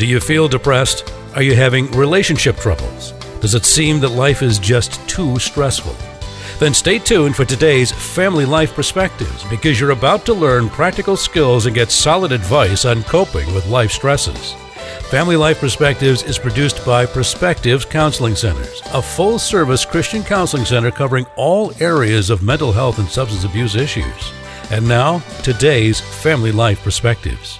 Do you feel depressed? Are you having relationship troubles? Does it seem that life is just too stressful? Then stay tuned for today's Family Life Perspectives, because you're about to learn practical skills and get solid advice on coping with life stresses. Family Life Perspectives is produced by Perspectives Counseling Centers, a full-service Christian counseling center covering all areas of mental health and substance abuse issues. And now, today's Family Life Perspectives.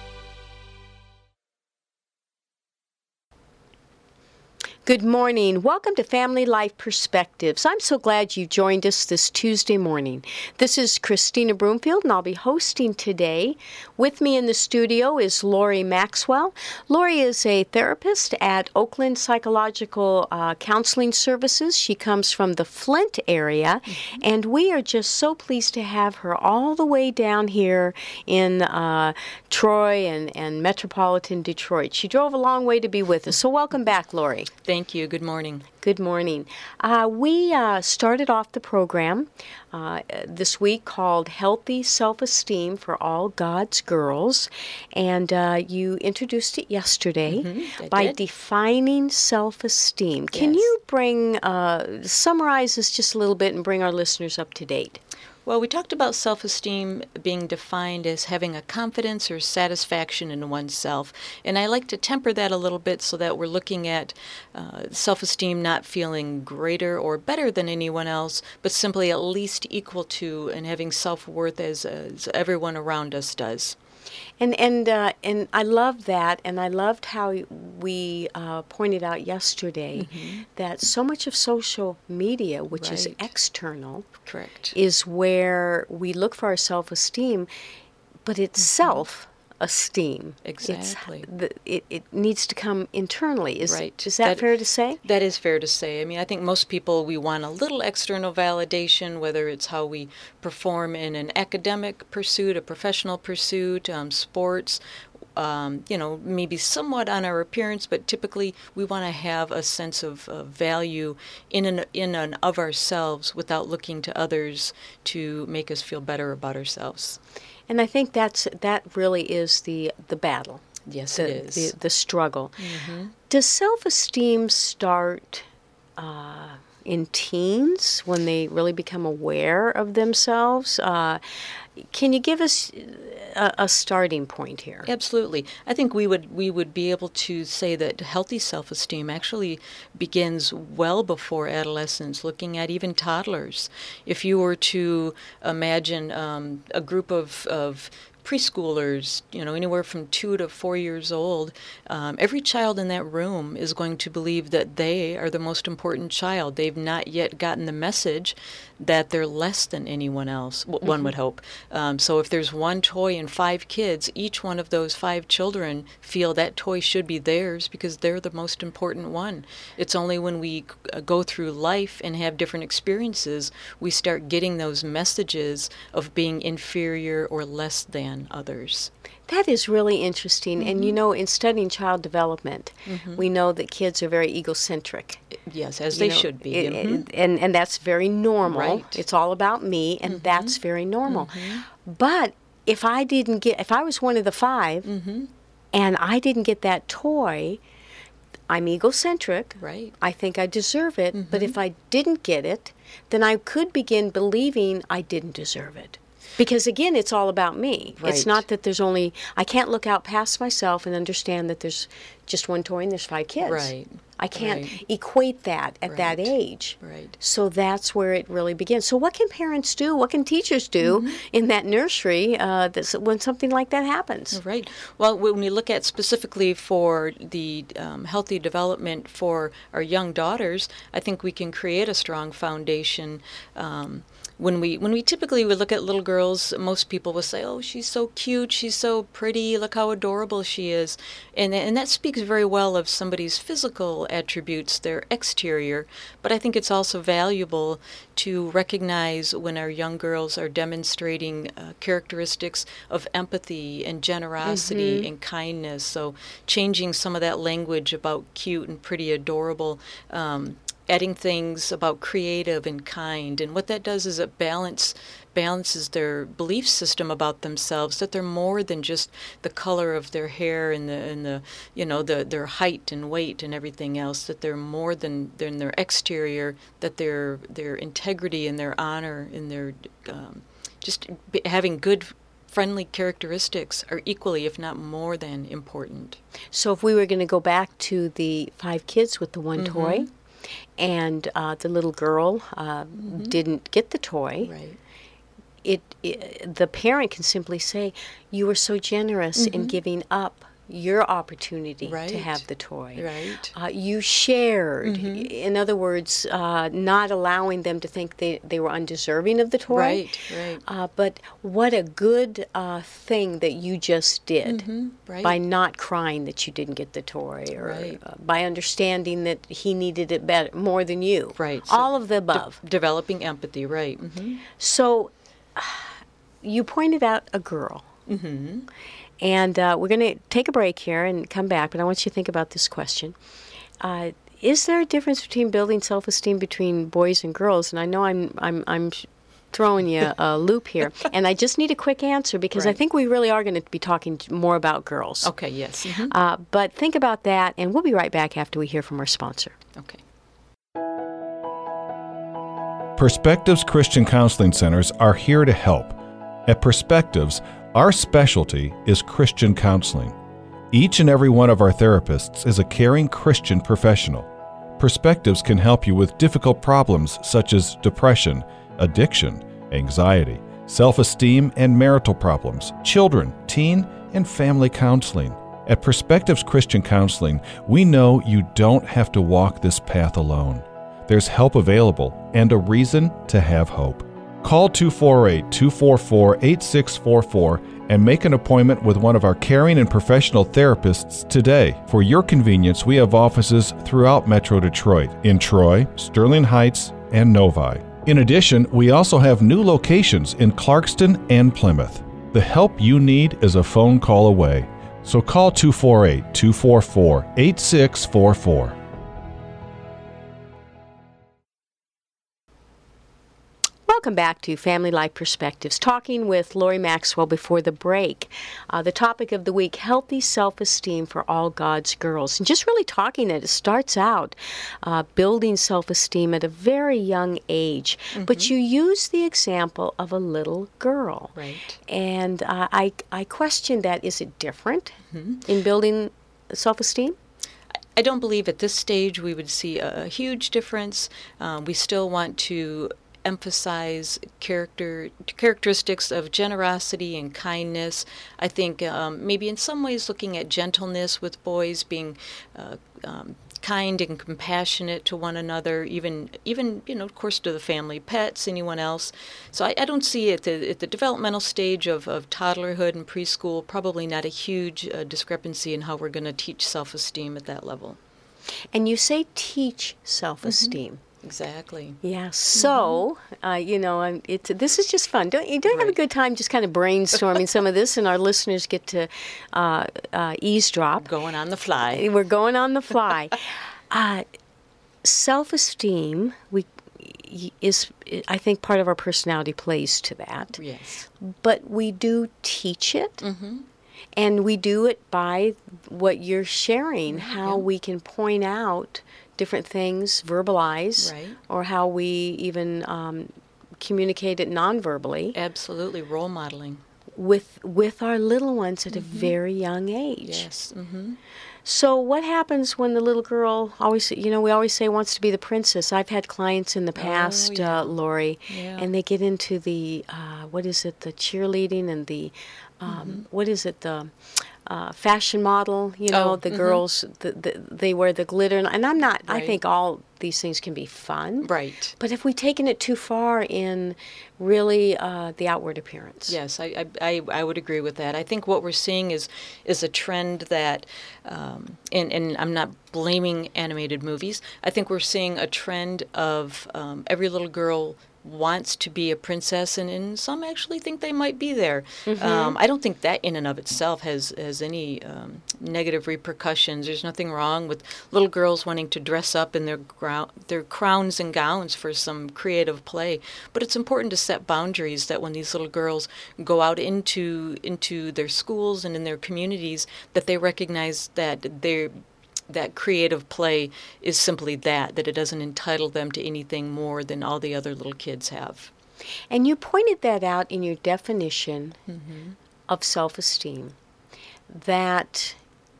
Good morning. Welcome to Family Life Perspectives. I'm so glad you joined us this Tuesday morning. This is Christina Broomfield, and I'll be hosting today. With me in the studio is Lori Maxwell. Lori is a therapist at Oakland Psychological Counseling Services. She comes from the Flint area, and we are just so pleased to have her all the way down here in Troy and metropolitan Detroit. She drove a long way to be with us, so welcome back, Lori. Thank you. Good morning. Good morning. We started off the program this week called Healthy Self-Esteem for All God's Girls, and you introduced it yesterday by defining self-esteem. Can you summarize this just a little bit and bring our listeners up to date? Well, we talked about self-esteem being defined as having a confidence or satisfaction in oneself, and I like to temper that a little bit so that we're looking at self-esteem not feeling greater or better than anyone else, but simply at least equal to, and having self-worth as everyone around us does. And I love that, and I loved how we pointed out yesterday that so much of social media, which is external, correct, is where we look for our self-esteem, but it's self-esteem. Exactly. It needs to come internally. Is that fair to say? That is fair to say. I mean, I think most people, we want a little external validation, whether it's how we perform in an academic pursuit, a professional pursuit, sports, maybe somewhat on our appearance, but typically we want to have a sense of value in and of ourselves without looking to others to make us feel better about ourselves. And I think that really is the battle. Yes, it is. The struggle. Does self-esteem start in teens when they really become aware of themselves? Can you give us a starting point here? Absolutely. I think we would be able to say that healthy self-esteem actually begins well before adolescence, looking at even toddlers. If you were to imagine a group of preschoolers, anywhere from 2 to 4 years old, every child in that room is going to believe that they are the most important child. They've not yet gotten the message that they're less than anyone else, one would hope. So if there's one toy and 5 kids, each one of those 5 children feel that toy should be theirs because they're the most important one. It's only when we go through life and have different experiences, we start getting those messages of being inferior or less than others. That is really interesting. And in studying child development, we know that kids are very egocentric. Yes, as they should be. And that's very normal. Right. It's all about me, and that's very normal. But if I was one of the 5, and I didn't get that toy, I'm egocentric. Right. I think I deserve it. But if I didn't get it, then I could begin believing I didn't deserve it. Because, again, it's all about me. Right. It's not that I can't look out past myself and understand that there's just one toy and there's 5 kids. Right. I can't equate that at that age. Right. So that's where it really begins. So what can parents do? What can teachers do in that nursery when something like that happens? Right. Well, when we look at specifically for the healthy development for our young daughters, I think we can create a strong foundation. When we typically would look at little girls, most people will say, "Oh, she's so cute, she's so pretty, look how adorable she is," and that speaks very well of somebody's physical attributes, their exterior. But I think it's also valuable to recognize when our young girls are demonstrating characteristics of empathy and generosity and kindness. So changing some of that language about cute and pretty, adorable. adding things about creative and kind. And what that does is it balances their belief system about themselves, that they're more than just the color of their hair and their height and weight and everything else, that they're more than their exterior, that their integrity and their honor and their having good friendly characteristics are equally, if not more than, important. So if we were going to go back to the 5 kids with the one toy, and the little girl didn't get the toy, Right. The parent can simply say, "You were so generous in giving up your opportunity to Right. have the toy. Right. You shared." In other words, not allowing them to think they were undeserving of the toy. Right. But what a good thing that you just did Right. by not crying that you didn't get the toy, or Right. By understanding that he needed it better, more than you. Right. So All of the above. developing empathy, right. So you pointed out a girl. And we're going to take a break here and come back, but I want you to think about this question. Is there a difference between building self-esteem between boys and girls? And I know I'm throwing you a loop here, and I just need a quick answer because I Right. think we really are going to be talking more about girls. Okay, yes. But think about that, and we'll be right back after we hear from our sponsor. Okay. Perspectives Christian Counseling Centers are here to help. At Perspectives, our specialty is Christian counseling. Each and every one of our therapists is a caring Christian professional. Perspectives can help you with difficult problems such as depression, addiction, anxiety, self-esteem, and marital problems, children, teen, and family counseling. At Perspectives Christian Counseling, we know you don't have to walk this path alone. There's help available and a reason to have hope. Call 248-244-8644 and make an appointment with one of our caring and professional therapists today. For your convenience, we have offices throughout Metro Detroit, in Troy, Sterling Heights, and Novi. In addition, we also have new locations in Clarkston and Plymouth. The help you need is a phone call away. So call 248-244-8644. Welcome back to Family Life Perspectives, talking with Lori Maxwell before the break. The topic of the week, healthy self-esteem for all God's girls. And just really talking that it starts out building self-esteem at a very young age. But you use the example of a little girl. Right. And I question that. Is it different in building self-esteem? I don't believe at this stage we would see a huge difference. We still want to emphasize characteristics of generosity and kindness. I think maybe in some ways looking at gentleness with boys, being kind and compassionate to one another, even of course to the family, pets, anyone else. So I don't see at the developmental stage of toddlerhood and preschool probably not a huge discrepancy in how we're going to teach self-esteem at that level. And you say teach self-esteem. Exactly. Yeah. So, this is just fun. Don't you have a Right. good time just kind of brainstorming some of this, and our listeners get to eavesdrop. Going on the fly. We're going on the fly. Self-esteem is, I think, part of our personality plays to that. Yes. But we do teach it. And we do it by what you're sharing, how we can point out different things, verbalize, Right. or how we even communicate it non-verbally Absolutely. Role modeling. with our little ones at a very young age. Yes. So what happens when the little girl we always say wants to be the princess? I've had clients in the past, yeah. Lori, Yeah. and they get into the, the cheerleading and the, the fashion model, the girls, they wear the glitter. And I'm not, I Right. think all these things can be fun. Right. But if we've taken it too far in really the outward appearance. Yes, I would agree with that. I think what we're seeing is a trend that, and I'm not blaming animated movies. I think we're seeing a trend of every little girl wants to be a princess, and some actually think they might be there. I don't think that in and of itself has any negative repercussions. There's nothing wrong with little girls wanting to dress up in their crowns and gowns for some creative play. But it's important to set boundaries that when these little girls go out into their schools and in their communities, that they recognize that that creative play is simply that it doesn't entitle them to anything more than all the other little kids have. And you pointed that out in your definition of self-esteem, that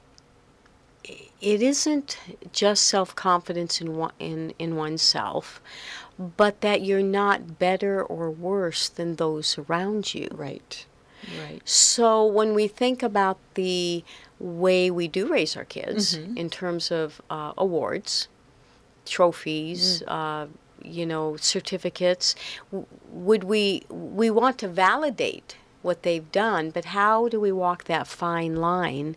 it isn't just self-confidence in oneself, but that you're not better or worse than those around you. Right. So when we think about the way we do raise our kids in terms of awards, trophies, certificates, we want to validate what they've done, but how do we walk that fine line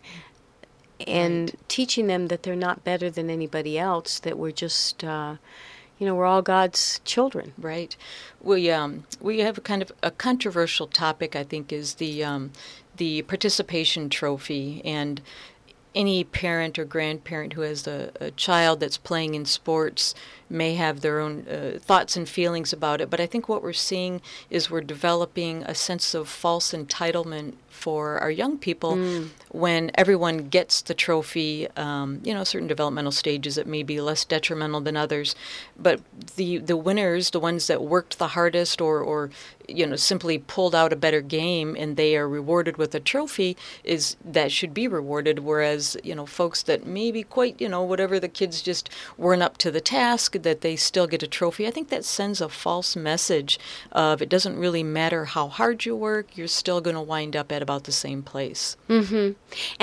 and teaching them that they're not better than anybody else, that we're just we're all God's children. Right. We have a kind of a controversial topic, I think, is the participation trophy, and any parent or grandparent who has a child that's playing in sports may have their own thoughts and feelings about it. But I think what we're seeing is we're developing a sense of false entitlement for our young people when everyone gets the trophy. Certain developmental stages that may be less detrimental than others, but the winners, the ones that worked the hardest or simply pulled out a better game and they are rewarded with a trophy, that should be rewarded. Whereas folks that maybe quite whatever, the kids just weren't up to the task, that they still get a trophy. I think that sends a false message of it doesn't really matter how hard you work, you're still going to wind up at about the same place. And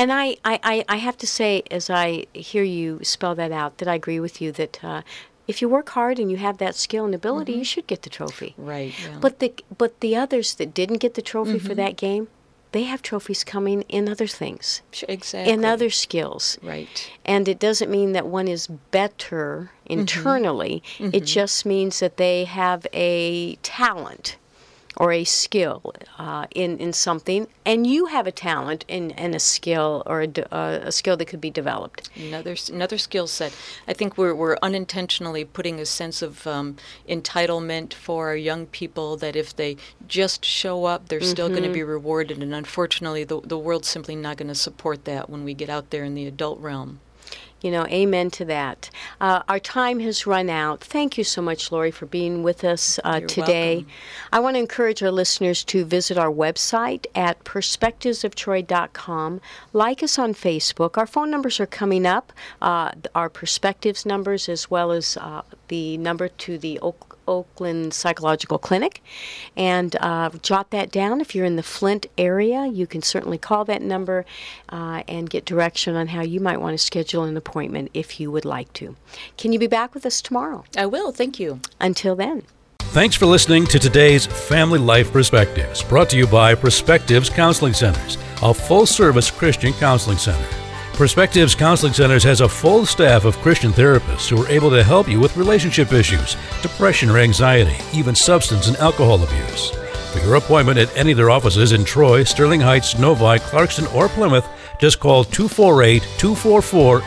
I have to say, as I hear you spell that out, that I agree with you that if you work hard and you have that skill and ability, you should get the trophy. Right. Yeah. But the others that didn't get the trophy for that game, they have trophies coming in other things. Exactly. In other skills. Right. And it doesn't mean that one is better internally. It just means that they have a talent or a skill in something, and you have a talent and a skill, or a skill that could be developed. Another skill set. I think we're unintentionally putting a sense of entitlement for our young people, that if they just show up, they're still going to be rewarded, and unfortunately the world's simply not going to support that when we get out there in the adult realm. Amen to that. Our time has run out. Thank you so much, Lori, for being with us today. Welcome. I want to encourage our listeners to visit our website at perspectivesoftroy.com. Like us on Facebook. Our phone numbers are coming up, our Perspectives numbers, as well as the number to the Oakland Psychological Clinic. And jot that down. If you're in the Flint area, you can certainly call that number and get direction on how you might want to schedule an appointment if you would like to. Can you be back with us tomorrow? I will. Thank you. Until then. Thanks for listening to today's Family Life Perspectives, brought to you by Perspectives Counseling Centers, a full-service Christian counseling center. Perspectives Counseling Centers has a full staff of Christian therapists who are able to help you with relationship issues, depression or anxiety, even substance and alcohol abuse. For your appointment at any of their offices in Troy, Sterling Heights, Novi, Clarkston, or Plymouth, just call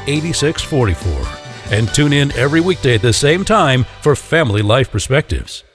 248-244-8644. And tune in every weekday at the same time for Family Life Perspectives.